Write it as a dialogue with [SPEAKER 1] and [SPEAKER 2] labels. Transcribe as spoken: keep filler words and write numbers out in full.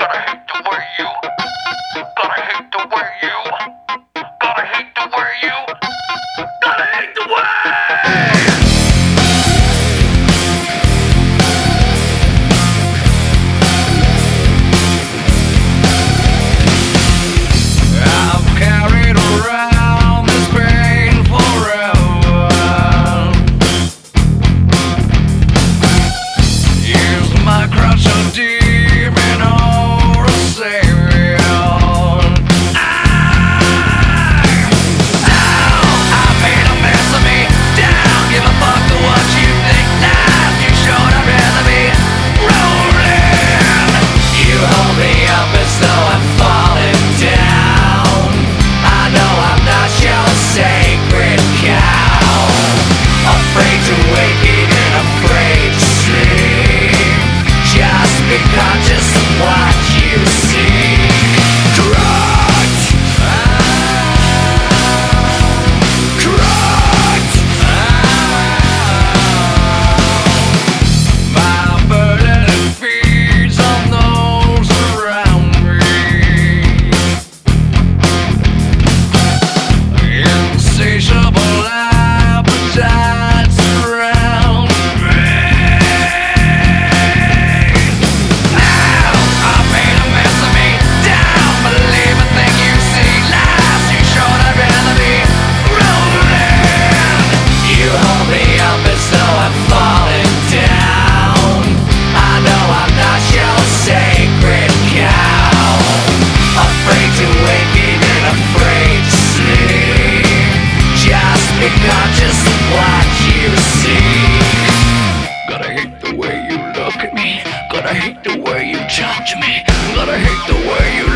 [SPEAKER 1] Gotta hate the way you. Gotta hate the way you. Gotta hate the way you. Gotta hate the way. I've carried around this pain forever. Use my crutch a demon or a savior. I, oh, I made a mess of me. Don't give a fuck to what you think. Life you showed, I'd rather be rolling. You hold me up as though I'm falling down. I know I'm not your sacred cow. Afraid to wake and afraid to sleep. Just be conscious of what you see. Correct. Correct. My burden it feeds on those around me. Insatiable appetites surround me. Now I made a mess of me. Don't believe a thing you see. Lies you showed, I'd rather be rolling. You hold me up as though I'm falling down. I know I'm not your sacred cow. Afraid to wake and afraid to sleep. Just be conscious of what you see. Gotta hate the way you look at me. Gotta hate the way you talk to me. Gotta hate the way you